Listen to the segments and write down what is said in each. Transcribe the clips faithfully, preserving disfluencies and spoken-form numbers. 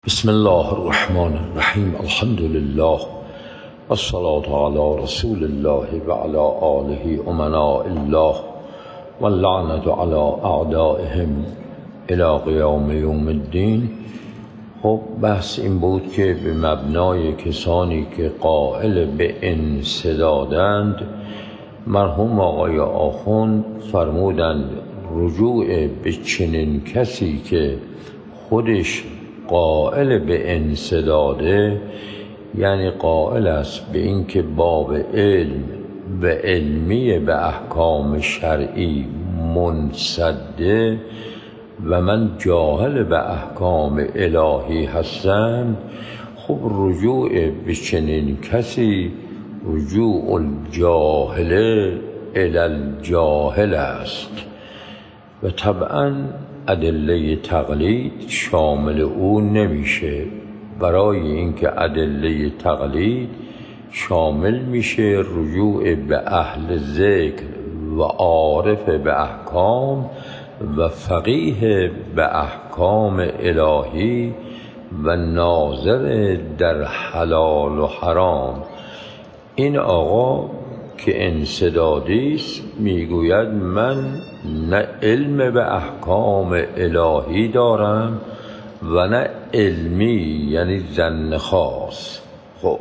بسم الله الرحمن الرحیم. الحمد لله والصلاة علی رسول الله و علی آله امناء الله واللعنة علی اعدائهم الی قیام یوم الدین. خب بحث این بود که به مبنای کسانی که قائل به انسدادند، مرحوم آقای آخوند فرمودند رجوع به چنین کسی که خودش قائل به انسداده، یعنی قائل است به این که باب علم و علمی به احکام شرعی منسده و من جاهل به احکام الهی هستم، خب رجوع به چنین کسی رجوع الجاهل الی الجاهل است و طبعا ادله تقلید شامل او نمیشه. برای اینکه ادله تقلید شامل میشه رجوع به اهل ذکر و عارف به احکام و فقیه به احکام الهی و ناظر در حلال و حرام. این آقا که انسدادی است میگوید من نه علم به احکام الهی دارم و نه علمی، یعنی ظن خاص. خب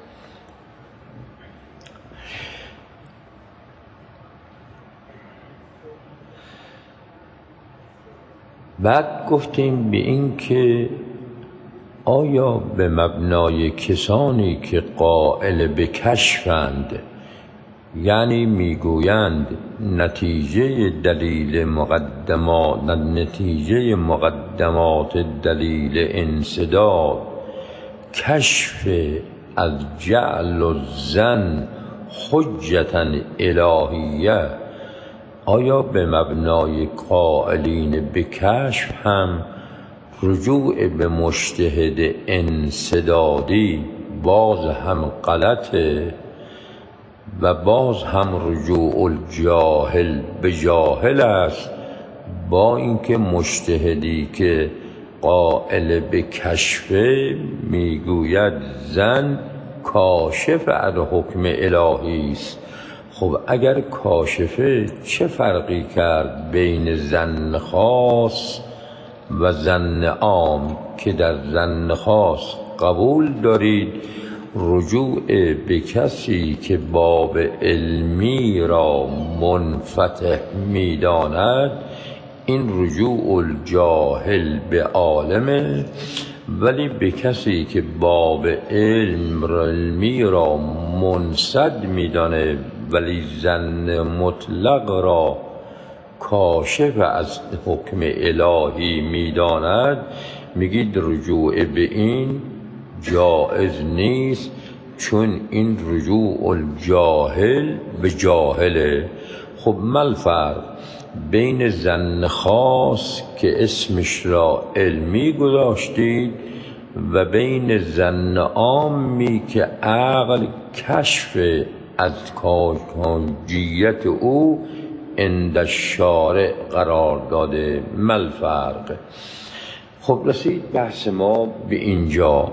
بعد گفتیم به این که آیا به مبنای کسانی که قائل به کشفند، یعنی میگویند نتیجه دلیل مقدمات نتیجه مقدمات دلیل انسداد کشف از جعل الظن حجتا الهیه، آیا به مبنای قائلین به کشف هم رجوع به مجتهد انسدادی باز هم غلطه و باز هم رجوع الجاهل به جاهل است، با اینکه مجتهدی که قائل به کشف میگوید ظن کاشف از حکم الهی است. خب اگر کاشفه چه فرقی کرد بین ظن خاص و ظن عام که در ظن خاص قبول دارید رجوع به کسی که باب علمی را منفتح می‌داند، این رجوع الجاهل به عالمه، ولی به کسی که باب علم علمی را منسد می‌دانه ولی ظن مطلق را کاشف از حکم الهی می‌داند، میگید رجوع به این جائز نیست، چون این رجوع الجاهل به جاهله. خب ما الفرق بین ظن خاص که اسمش را علمی گذاشتید و بین ظن عامی که عقل کشف از کاجیت او عند الشارع قرار داده؟ ما الفرق؟ خب رسید بحث ما به اینجا.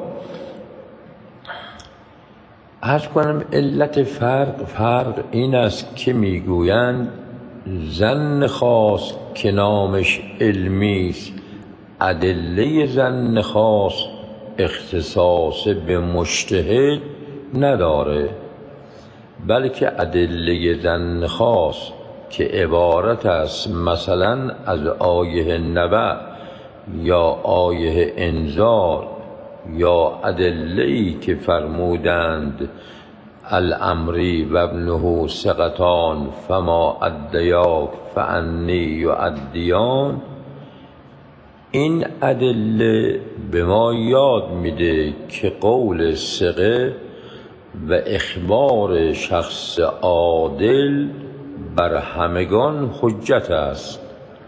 عرض کنم علت فرق فرق این است که میگویند ظن خاص که نامش علمی است، ادله ظن خاص اختصاص به مجتهد نداره، بلکه ادله ظن خاص که عبارت است مثلا از آیه نبأ یا آیه انذار یا ادله‌ای که فرمودند الامری و ابنه ثقتان فما ادیاک فانی یؤدیان، این ادله به ما یاد میده که قول ثقه و اخبار شخص عادل بر همگان حجت است،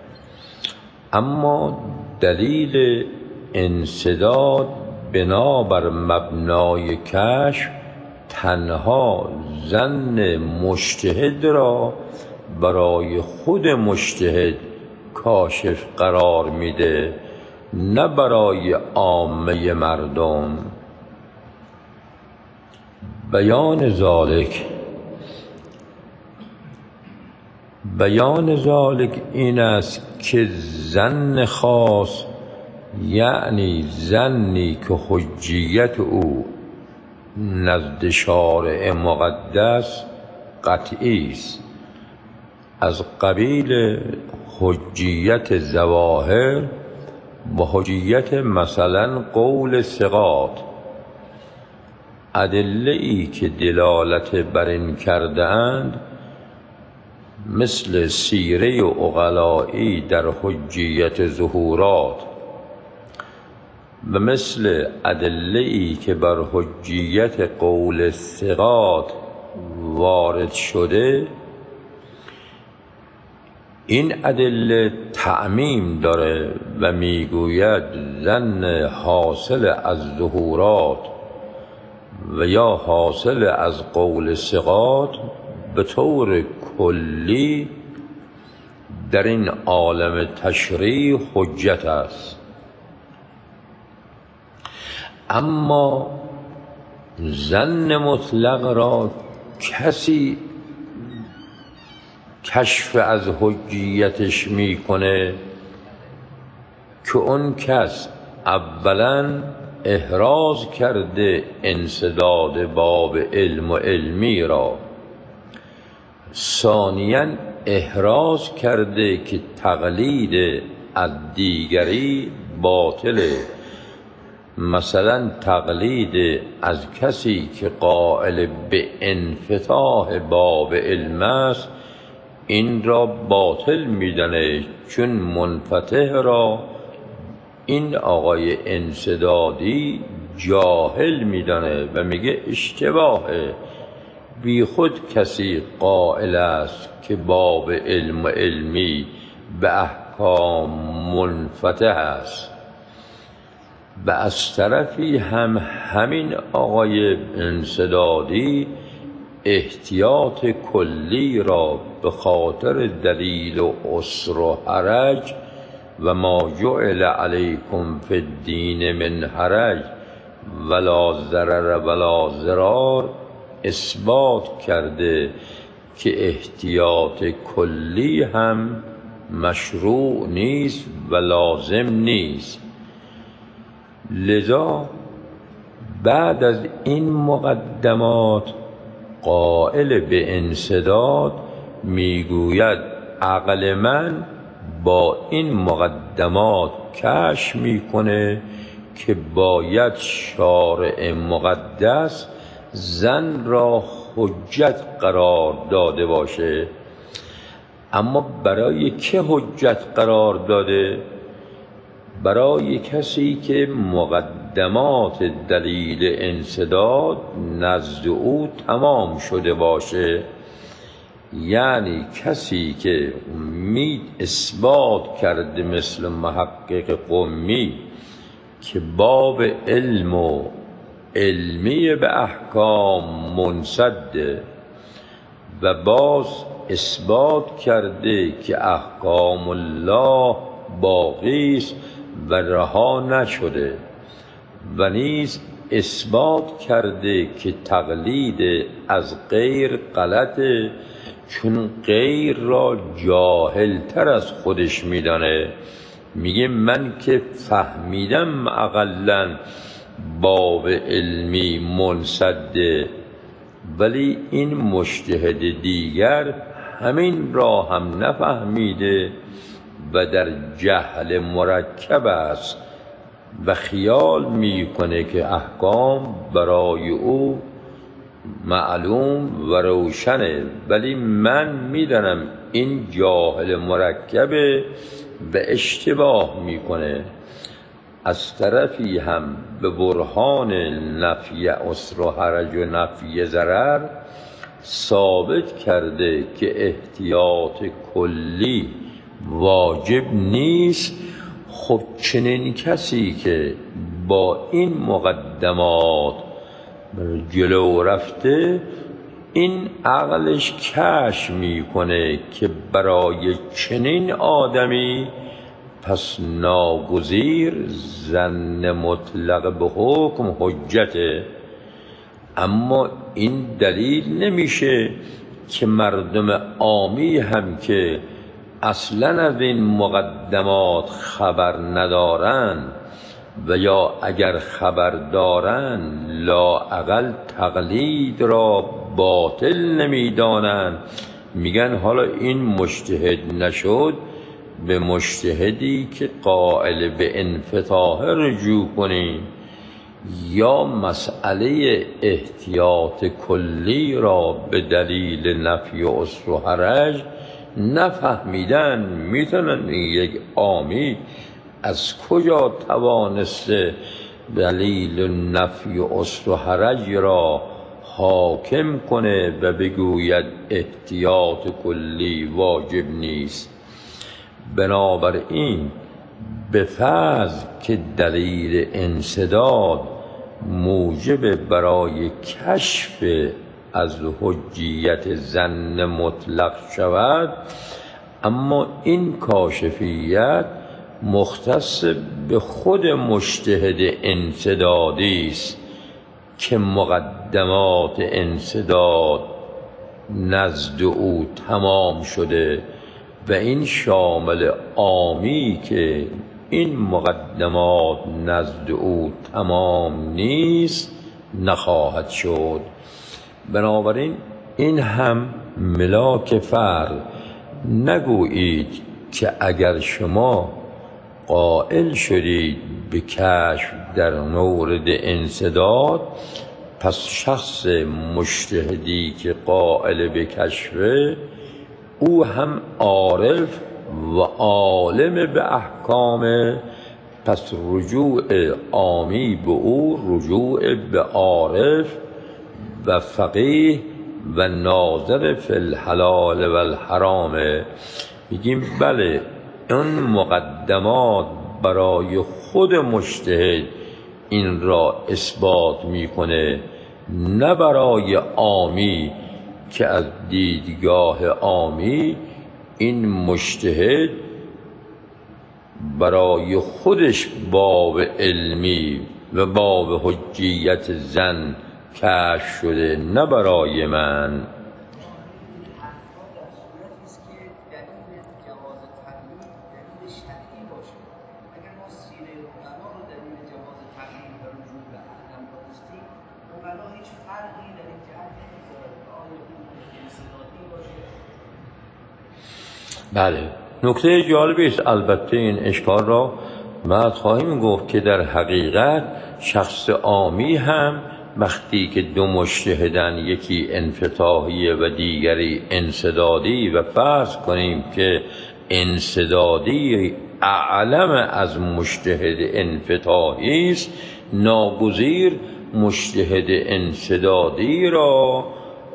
اما دلیل انسداد بنابر مبنای کشف تنها ظن مجتهد را برای خود مجتهد کاشف قرار میده نه برای عامه مردم. بیان ذالک بیان ذالک این است که ظن خاص، یعنی ظنی که حجیت او نزد شارع مقدس قطعی است، از قبیل حجیت ظواهر و حجیت مثلا قول ثقات. ادله‌ای که دلالت بر این کرده اند مثل سیره عقلایی در حجیت ظهورات و مثل ادله‌ای که بر حجیت قول ثقات وارد شده، این ادله تعمیم داره و میگوید ظن حاصل از ظهورات و یا حاصل از قول ثقات به طور کلی در این عالم تشریع حجت است. اما ظن مطلق را کسی کشف از حجیتش میکنه که اون کس اولا احراز کرده انسداد باب علم و علمی را، ثانیاً احراز کرده که تقلید از دیگری باطله، مثلا تقلید از کسی که قائل به انفتاح باب علم است این را باطل میدانه، چون منفتح را این آقای انسدادی جاهل میدانه و میگه اشتباهه. بی خود کسی قائل است که باب علم و علمی به احکام منفتح است. و از طرفی هم همین آقای انسدادی احتیاط کلی را به خاطر دلیل و عسر و حرج و ما جعل علیکم فی الدین من حرج ولا ضرر ولا ضرار اثبات کرده که احتیاط کلی هم مشروع نیست و لازم نیست. لذا بعد از این مقدمات قائل به انسداد میگوید عقل من با این مقدمات کشف میکنه که باید شارع مقدس ظن را حجت قرار داده باشه. اما برای که حجت قرار داده؟ برای کسی که مقدمات دلیل انسداد نزد او تمام شده باشه، یعنی کسی که می اثبات کرده مثل محقق قمی که باب علم و علمی به احکام منسده و باز اثبات کرده که احکام الله باقی است و رها نشده و نیز اثبات کرده که تقلید از غیر غلطه، چون غیر را جاهل تر از خودش میدانه. میگه من که فهمیدم اقلن باب علمی منسده، ولی این مجتهد دیگر همین را هم نفهمیده و در جهل مرکب است و خیال میکنه که احکام برای او معلوم و روشنه، ولی من میدانم این جاهل مرکبه و اشتباه میکنه. از طرفی هم به برهان نفی عسر و حرج و نفی ضرر ثابت کرده که احتیاط کلی واجب نیست. خب چنین کسی که با این مقدمات جلو رفته، این عقلش کشف میکنه که برای چنین آدمی پس ناگزیر ظن مطلق به حکم حجته. اما این دلیل نمیشه که مردم عامی هم که اصلا از این مقدمات خبر ندارن و یا اگر خبر دارن لااقل تقلید را باطل نمیدانند، میگن حالا این مجتهد نشد به مجتهدی که قائل به انفتاح رجوع کنیم، یا مسئله احتیاط کلی را به دلیل نفی عسر و حرج نفهمیدن. میتونن یک عامی از کجا توانسته دلیل نفی عسر و حرج را حاکم کنه و بگوید احتیاط کلی واجب نیست؟ بنابراین به فرض که دلیل انسداد موجب برای کشف از حجیت ظن مطلق شود، اما این کاشفیت مختص به خود مجتهد انسدادی است که مقدمات انسداد نزد او تمام شده و این شامل عامی که این مقدمات نزد او تمام نیست نخواهد شد. بنابراین این هم ملاک فرق. نگویید که اگر شما قائل شدید به کشف در مورد انسداد، پس شخص مجتهدی که قائل به کشفه او هم عارف و عالم به احکام، پس رجوع عامی به او رجوع به عارف و فقیه و ناظر فی الحلال و الحرام. میگیم بله، اون مقدمات برای خود مجتهد این را اثبات میکنه، نه برای عامی که از دیدگاه عامی این مجتهد برای خودش باب علمی و باب حجیت ظن کشف شده، نه برای من. بله، نکته جالبی است. البته این اشکال را بعد خواهیم گفت که در حقیقت شخص عامی هم وقتی که دو مجتهدن، یکی انفتاحی و دیگری انسدادی، و فرض کنیم که انسدادی اعلم از مجتهد انفتاحی است، ناگزیر مجتهد انسدادی را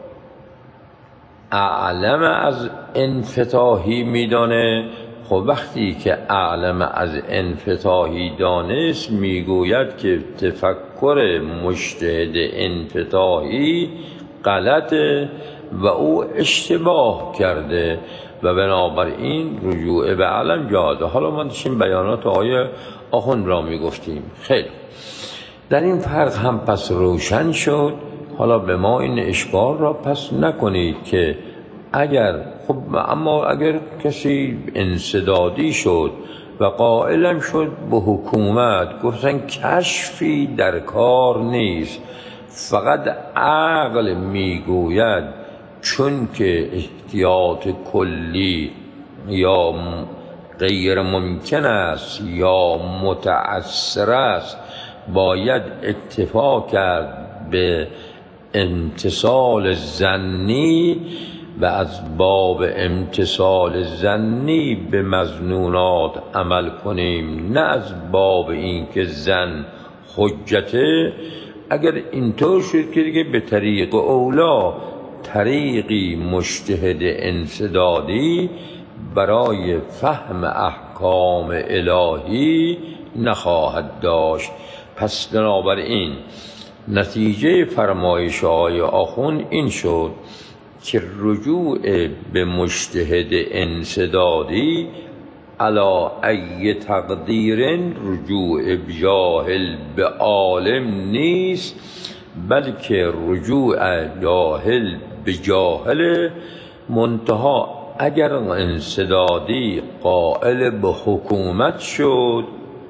اعلم از انفتاحی میدانه. خب وقتی که اعلم از انفتاحی دانست، میگوید که تفکر مجتهد انفتاحی غلطه و او اشتباه کرده و بنابراین رجوع به علم جاده. حالا ما داشتیم بیانات آقای آخوند را میگفتیم. خیلی در این فرق هم پس روشن شد. حالا به ما این اشکال را پس نکنید که اگر خب اما اگر کسی انسدادی شد و قائلم شد به حکومت، گفتن کشفی در کار نیست، فقط عقل میگوید چون که احتیاط کلی یا غیر ممکن است یا متعثر است، باید اکتفا کرد به امتصال ظنی و از باب امتصال ظنی به مظنونات عمل کنیم، نه از باب این که ظن حجته. اگر اینطور شد که دیگه به طریق اولا طریقی مجتهد انسدادی برای فهم احکام الهی نخواهد داشت. پس بنابراین نتیجه فرمایش آقای آخوند این شد که رجوع به مجتهد انسدادی علی ای تقدیر رجوع جاهل به عالم نیست، بلکه رجوع جاهل به جاهل. منتها اگر انسدادی قائل به حکومت شد،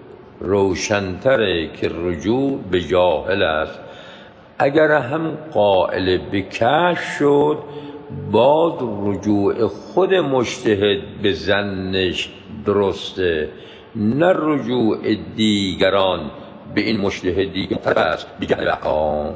روشن‌تره که رجوع به جاهل است. اگر هم قائل به کشف شد، باز رجوع خود مجتهد به ظنش درسته، نه رجوع دیگران به این مجتهدی که است به جهل احکام.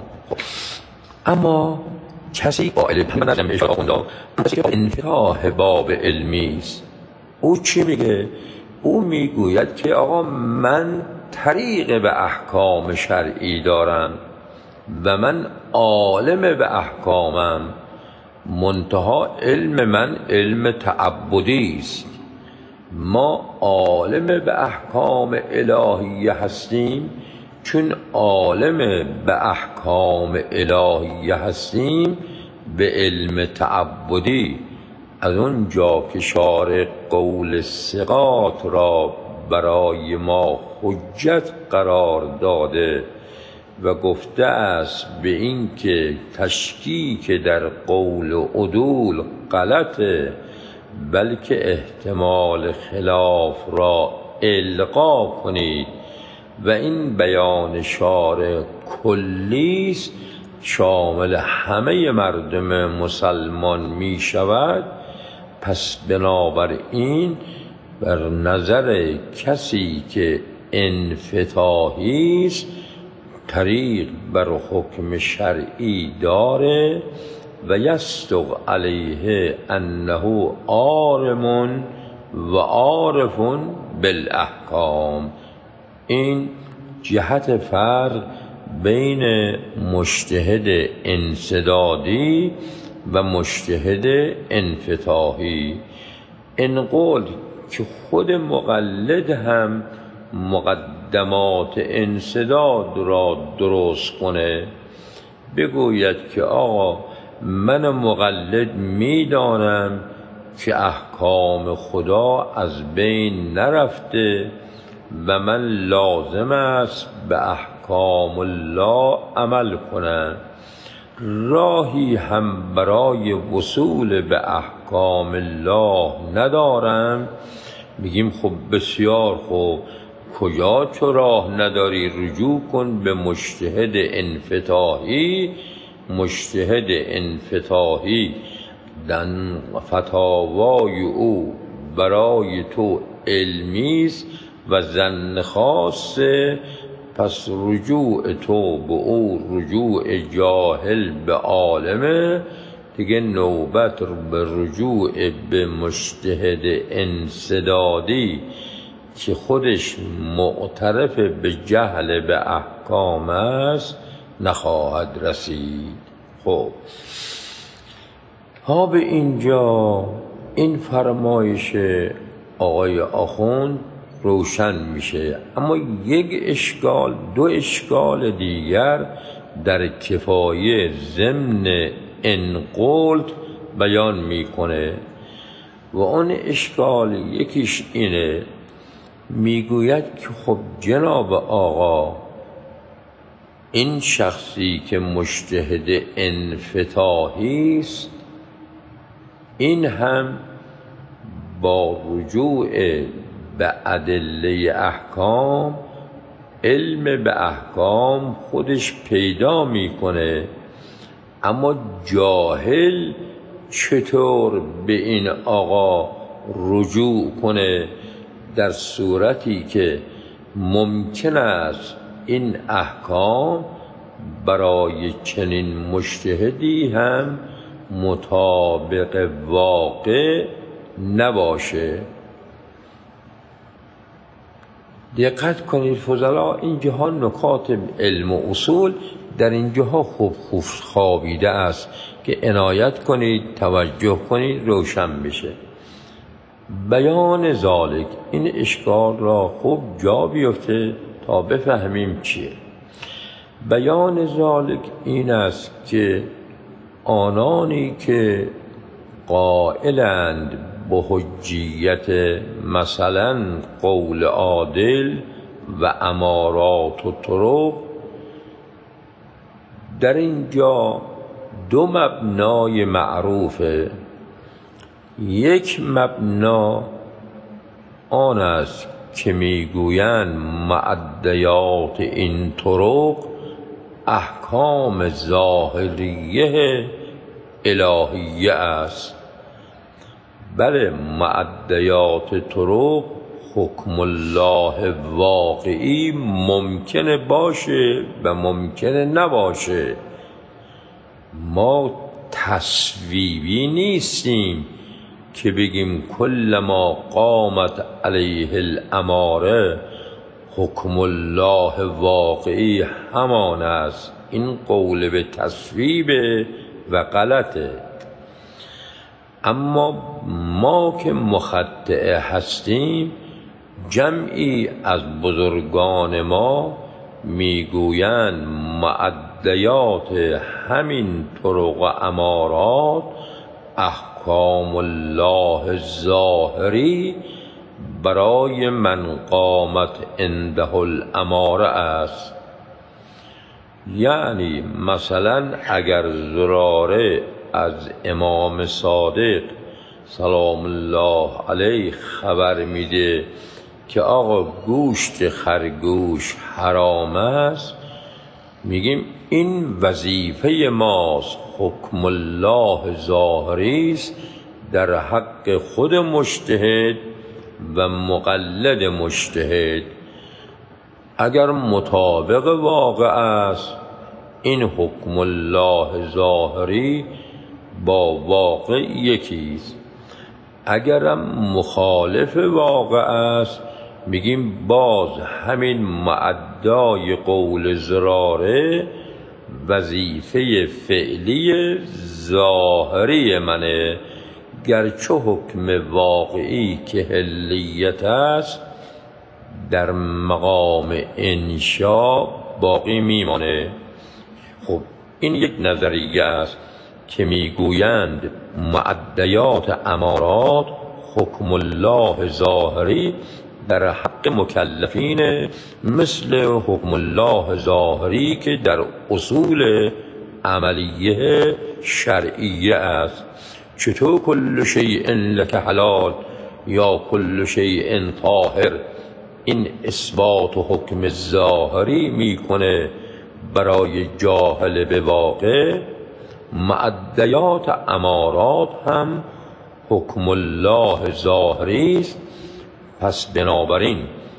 اما کسی قائل به من اشاره آخونده کسی که انفتاح باب علمی است، او چی میگه؟ او میگوید که آقا من طریق به احکام شرعی دارم و من عالم به احکامم، منتها علم من علم تعبدی است. ما عالم به احکام الهیه هستیم، چون عالم به احکام الهیه هستیم به علم تعبدی. از اون جا که شارع قول ثقات را برای ما حجت قرار داده و گفته است به این که تشکیک در قول و عدول غلطه، بلکه احتمال خلاف را القا کنید و این بیان شارع کلی است، شامل همه مردم مسلمان می شود. پس بنابراین بر نظر کسی که انفتاحی است طریق بر حکم شرعی داره و یصدق علیه انه عالم و عارف بالاحکام. این جهت فرق بین مجتهد انسدادی و مجتهد انفتاحی. این قول که خود مقلد هم مقدمات انسداد را درست کنه، بگوید که آقا من مقلد میدانم که احکام خدا از بین نرفته و من لازم است به احکام الله عمل کنم. راهی هم برای وصول به احکام الله ندارم. میگیم خب بسیار خوب، کجا تو راه نداری؟ رجوع کن به مجتهد انفتاحی. مجتهد انفتاحی دن فتاوای او برای تو علمی است و ظن خاصه، پس رجوع تو به او رجوع جاهل به عالمه دیگه. نوبت به رجوع به مجتهد انسدادی که خودش معترف به جهل به احکام است نخواهد رسید. خب ها به اینجا این فرمایش آقای آخوند روشن میشه. اما یک اشکال، دو اشکال دیگر در کفایه ضمن انقلت بیان میکنه و اون اشکال یکیش اینه، میگوید که خب جناب آقا این شخصی که مجتهد انفتاحی است، این هم با رجوع به ادله احکام علم به احکام خودش پیدا میکنه، اما جاهل چطور به این آقا رجوع کنه در صورتی که ممکن است این احکام برای چنین مجتهدی هم مطابق واقع نباشه؟ دقت کنید فضلا، اینجاها نکات علم و اصول در اینجاها خوب خوب خوابیده است که عنایت کنید، توجه کنید، روشن بشه. بیان ذالک، این اشکال را خوب جا بیفته تا بفهمیم چیه. بیان ذالک این است که آنانی که قائلند با حجیت مثلا قول عادل و امارات و طرق، در اینجا دو مبنای معروفه. یک مبنا آن است که میگویند معدیات این طرق احکام ظاهریه الهیه است. بله، معدیات طرق حکم الله واقعی ممکنه باشه و ممکنه نباشه. ما تصویبی نیستیم که بگیم کل ما قامت علیه الاماره حکم الله واقعی همان است. این قول به تصویب و غلطه. اما ما که مخطئه هستیم، جمعی از بزرگان ما میگویند معدیات همین طرق و امارات احکام الله ظاهری برای من قامت عنده الاماره است. یعنی مثلا اگر زراره از امام صادق سلام الله علیه خبر میده که آقا گوشت خرگوش حرام است، میگیم این وظیفه ماست، حکم الله ظاهری است در حق خود مجتهد و مقلد مجتهد. اگر مطابق واقع است، این حکم الله ظاهری با واقع یکیست. اگرم مخالف واقع است، میگیم باز همین معدای قول زراره وظیفه فعلی ظاهری منه، گرچه حکم واقعی که حلیت است در مقام انشا باقی میمانه. خب این یک نظریه است که میگویند معدیات امارات حکم الله ظاهری در حق مکلفین مثل حکم الله ظاهری که در اصول عملیه شرعیه است. چطور کل شیء لک حلال یا کل شیء طاهر، این اثبات و حکم ظاهری میکنه برای جاهل به واقع. معدیات امارات هم حکم الله ظاهری است. پس بنابراین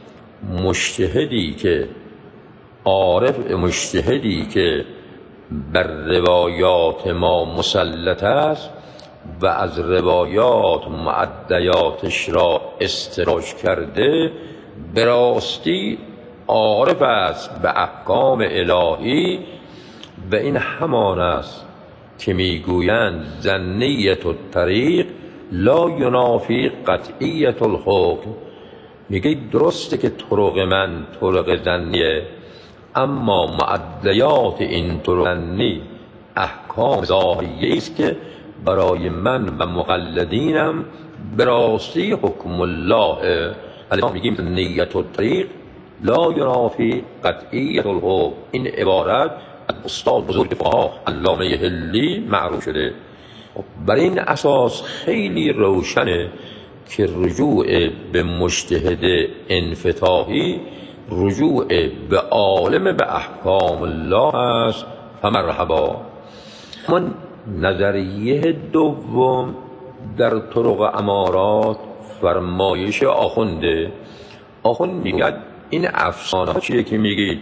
مجتهدی که عارف، مجتهدی که بر روایات ما مسلط است و از روایات معدیاتش را استخراج کرده، به راستی عارف است به احکام الهی. و این همان است که میگویند ظنیت الطریق لا ینافی قطعیت الحکم. میگه درسته که طرق من طرق ظنیه، اما معدیات این طرق ظنی احکام ظاهریه است که برای من و مقلدینم به راستی حکم الله. الان میگیم ظنیت الطریق لا ینافی قطعیت الحکم. این عبارت از استاد بزرگ فقها علامه حلی معروف شده. بر این اساس خیلی روشنه که رجوع به مجتهد انفتاحی رجوع به عالم به احکام الله است. فمرحبا. من نظریه دوم در طرق امارات فرمایش آخونده. آخوند میگه این افسانه ها چیه که میگید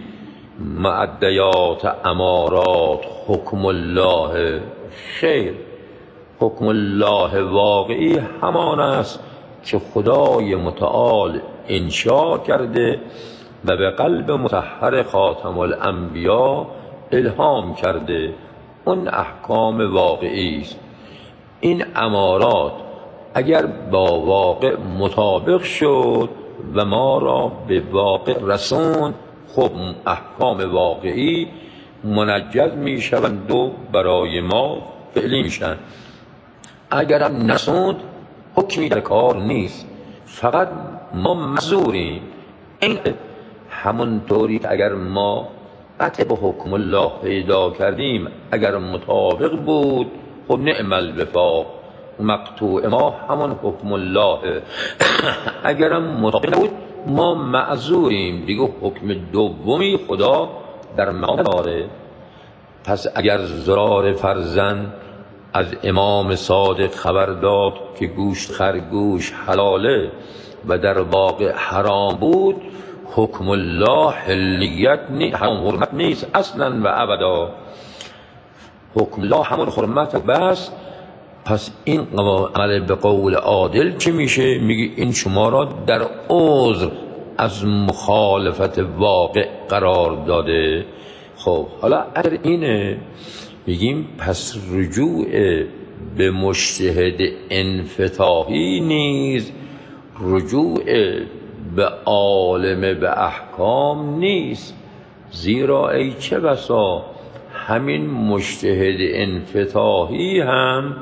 معدیات امارات حکم الله؟ خیر، حکم الله واقعی همان است که خدای متعال انشا کرده و به قلب مطهر خاتم الانبیا الهام کرده. اون احکام واقعی است. این امارات اگر با واقع مطابق شد و ما را به واقع رسوند، خب احکام واقعی منجز می شوند و برای ما فعلی میشن. اگرم نسوند، حکمی در کار نیست، فقط ما معذوریم. این همونطوری که اگر ما قطع به حکم الله پیدا کردیم، اگر مطابق بود خب نعم الوفاق، مقطوع ما همون حکم الله. اگرم مطابق بود ما معذوریم، دیگه حکم دومی خدا در ما داره. پس اگر زرار فرزند از امام صادق خبر داد که گوشت خرگوش حلاله و در واقع حرام بود، حکم الله حلیت نیست، حرام حرمت نیست اصلا و ابدا. حکم الله همون حرمت بس. پس این عمل به قول عادل چی میشه؟ میگه این شما را در عذر از مخالفت واقع قرار داده. خب حالا اگر اینه، میگیم پس رجوع به مجتهد انفطاحی نیز رجوع به عالم به احکام نیست. زیرا ای چه بسا همین مجتهد انفطاحی هم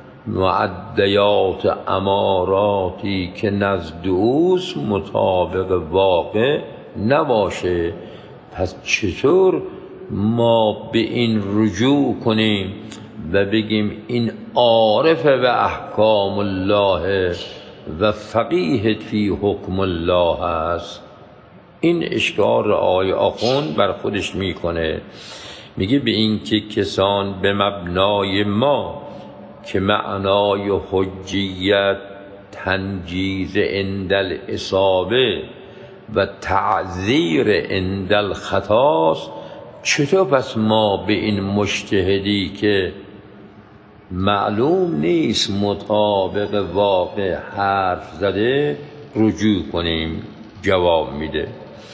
معدیات اماراتی که نزد اوست مطابق واقع نباشه. پس چطور ما به این رجوع کنیم و بگیم این عارف به احکام الله و فقیه فی حکم الله است؟ این اشکال آقای آخوند بر خودش میکنه. میگه به این که کسان به مبنای ما که معنای حجیت تنجیز عند الاصابه و تعذیر عند الخطاست، چطور پس ما به این مجتهدی که معلوم نیست مطابق واقع حرف زده رجوع کنیم؟ جواب میده.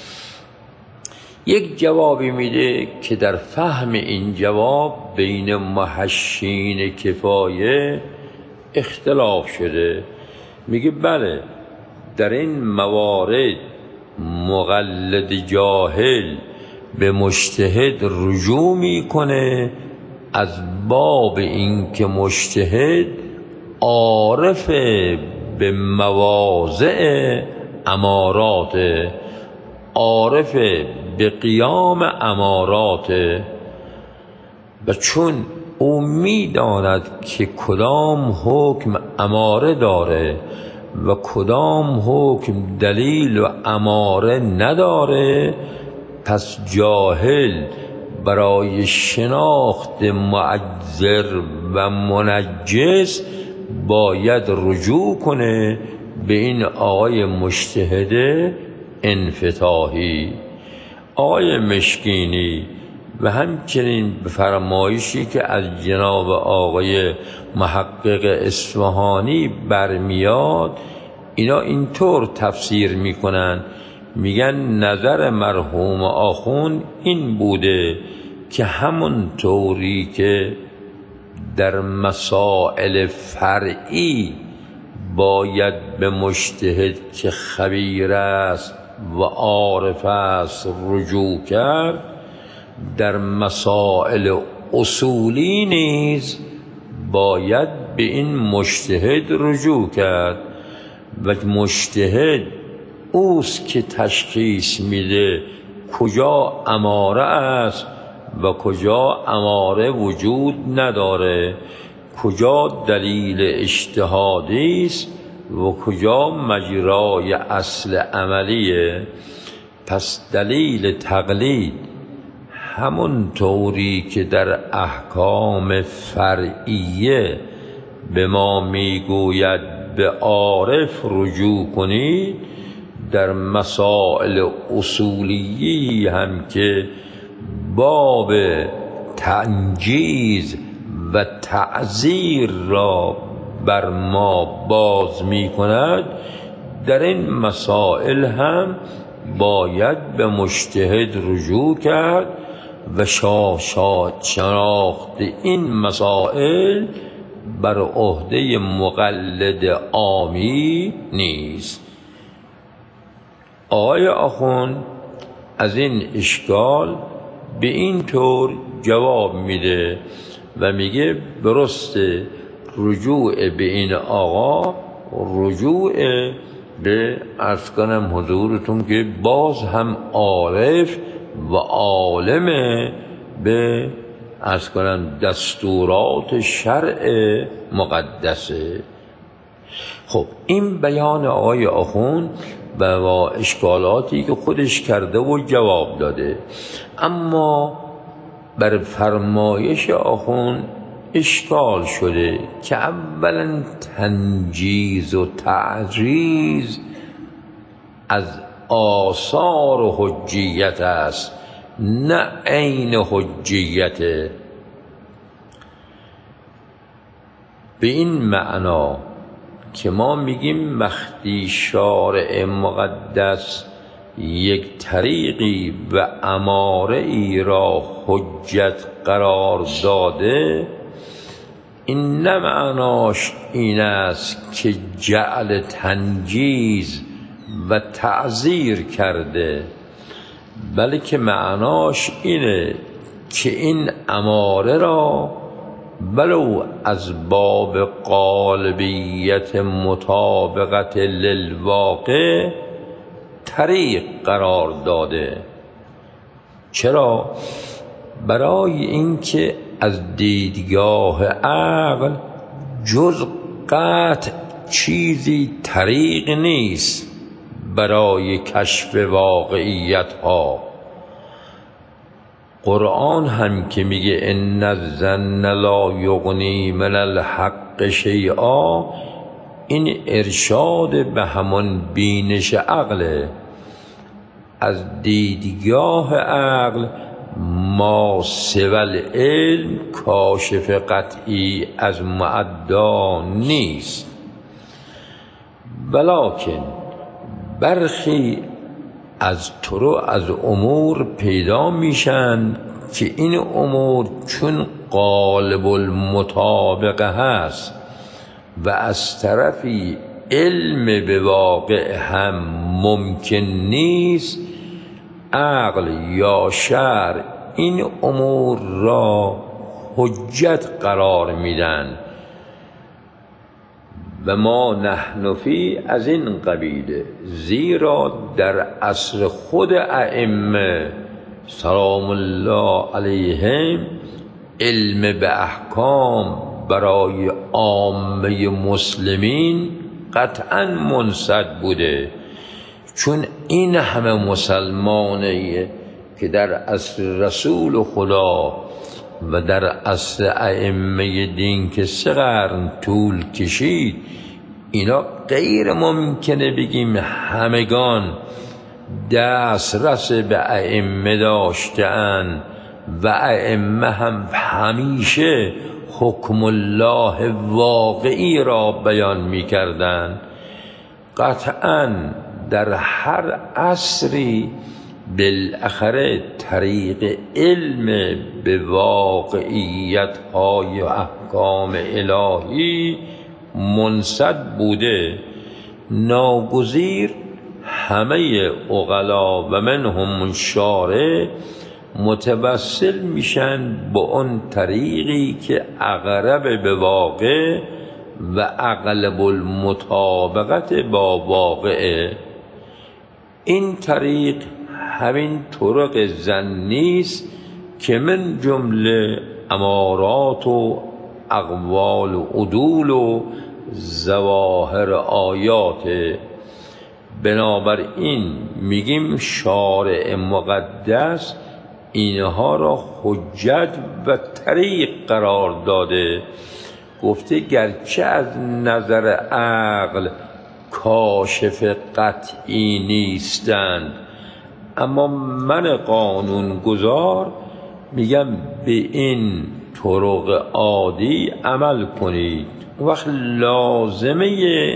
یک جوابی میده که در فهم این جواب بین محشین کفایه اختلاف شده. میگه بله، در این موارد مقلد جاهل به مجتهد رجوع میکنه از باب این که مجتهد عارف به مواضع امارات، عارف به قیام امارات، و چون او میداند که کدام حکم اماره داره و کدام حکم دلیل و اماره نداره، پس جاهل برای شناخت معذر و منجس باید رجوع کنه به این آقای مجتهد انفطاحی. آقای مشکینی و همچنین به فرمایشی که از جناب آقای محقق اصفهانی برمیاد، اینا اینطور تفسیر میکنن، میگن نظر مرحوم آخوند این بوده که همون طوری که در مسائل فرعی باید به مجتهد که خبیر است و عارف است رجوع کرد، در مسائل اصولی نیز باید به این مجتهد رجوع کرد. و مجتهد اوست که تشخیص میده کجا اماره است و کجا اماره وجود نداره، کجا دلیل اجتهادی است و کجا مجرای اصل عملیه. پس دلیل تقلید همون طوری که در احکام فرعیه به ما میگوید به عارف رجوع کنید، در مسائل اصولی هم که باب تنجیز و تعذیر را بر ما باز می کند، در این مسائل هم باید به مجتهد رجوع کرد و شناخت این مسائل بر عهده مقلد عامی نیست. آقای آخوند از این اشکال به این طور جواب میده و میگه درسته رجوع به این آقا رجوع به عرض کنم حضورتون که باز هم عارف و عالم به عرض کنم دستورات شرع مقدسه. خب این بیان آقای آخوند و اشکالاتی که خودش کرده و جواب داده، اما بر فرمایش آخوند اشکال شده که اولا تنجیز و تعریض از آثار حجیت است نه عین حجیت. به این معنا که ما میگیم وقتی شارع مقدس یک طریقی و اماره ای را حجت قرار داده، این نه معناش این است که جعل تنجیز و تعزیر کرده، بلکه معناش اینه که این اماره را ولو از باب غالبیت مطابقت للواقع طریق قرار داده. چرا؟ برای اینکه از دیدگاه عقل جز قطع چیزی طریق نیست برای کشف واقعیت ها. قرآن هم که میگه ان الظن لا یغنی من الحق شیئا، این ارشاد به همون بینش عقله. از دیدگاه عقل ما سوى العلم کاشف قطعی از معدا نیست، ولکن برخی از طرق از امور پیدا میشن که این امور چون غالب المطابقه هست و از طرفی علم به واقع هم ممکن نیست، عقل یا شرع این امور را حجت قرار میدن و ما نحن فی از این قبیله. زیرا در عصر خود ائمه سلام الله علیهم علم به احکام برای عامه مسلمین قطعا منسد بوده، چون این همه مسلمانه که در عصر رسول خدا و در عصر ائمه دین که سه قرن طول کشید، اینا غیر ممکنه بگیم همگان دسترس به ائمه داشتن و ائمه هم همیشه حکم الله واقعی را بیان می کردن. قطعاً در هر عصری بالاخره طریق علم به واقعیت های احکام الهی منسد بوده. ناگزیر همه عقلا و منهم شارع متوسل میشن با اون طریقی که اقرب به واقع و اغلب المطابقت با واقع. این طریق همین طرق ظنی است که من جمله امارات و اقوال و عدول و ظواهر آیات. بنابراین میگیم شارع مقدس اینها را حجت و طریق قرار داده. گفته گرچه از نظر عقل کاشف قطعی نیستند، اما من قانون گذار میگم به این طرق عادی عمل کنید. وقت لازمه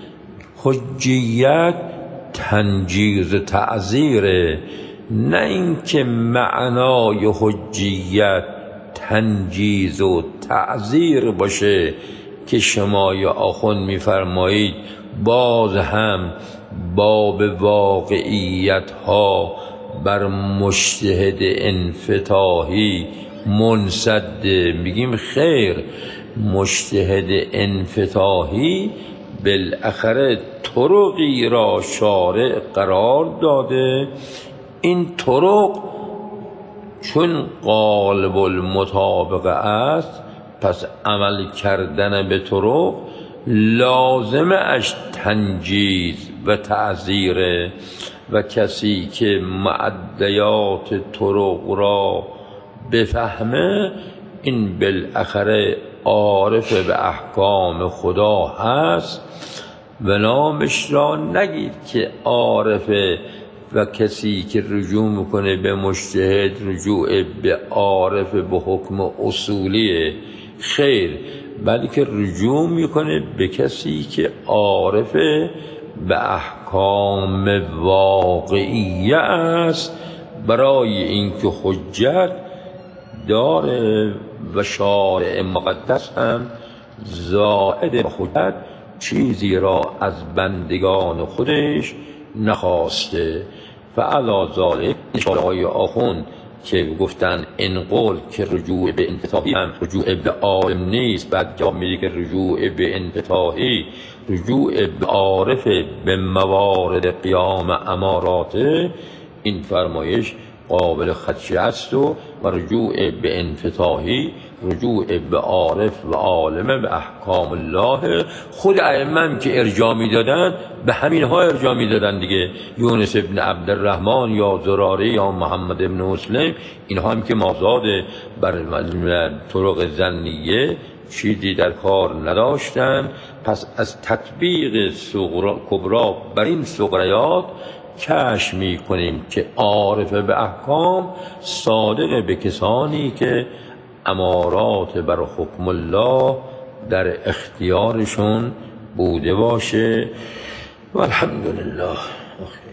حجیت تنجیز و تعزیره، نه اینکه معنای حجیت تنجیز و تعزیر باشه که شما یا آخوند میفرمایید باز هم باب واقعیت ها بر مجتهد انفتاحی منسد. میگیم خیر، مجتهد انفتاحی بالاخره طرقی را شارع قرار داده. این طرق چون قالب المطابقه است، پس عمل کردن به طرق لازم اش تنجیز و تعزیره و کسی که معدیات طرق را بفهمه این بالاخره عارف به احکام خدا هست و نامش را نگید که عارفه و کسی که رجوع میکنه به مجتهد رجوع به عارف به حکم اصولیه، خیر، بلکه رجوع میکنه به کسی که عارف به احکام واقعیه است، برای اینکه حجت داره و شارع مقدس هم زائد حجت چیزی را از بندگان خودش نخواسته. فعلا ذالک اشاره‌های آخوند که گفتن این قول که رجوع به انتفاعی هم رجوع به عالم نیست، بعد جواب میده که رجوع به انتفاعی رجوع به عارف به موارد قیام اماراته، این فرمایش قابل خدشه است و رجوع به انفتاحی رجوع به عارف و عالم به احکام الله. خود ائمه که ارجاع میدادن به همین ها ارجاع میدادن دیگه، یونس ابن عبدالرحمن یا زراره یا محمد ابن مسلم، اینها هم که مازاد بر طرق ظنیه چیزی در کار نداشتن. پس از تطبیق کبرا بر این صغریات کشف می کنیم که عارف به احکام صادق به کسانی که امارات بر حکم الله در اختیارشون بوده باشه. و الحمدلله.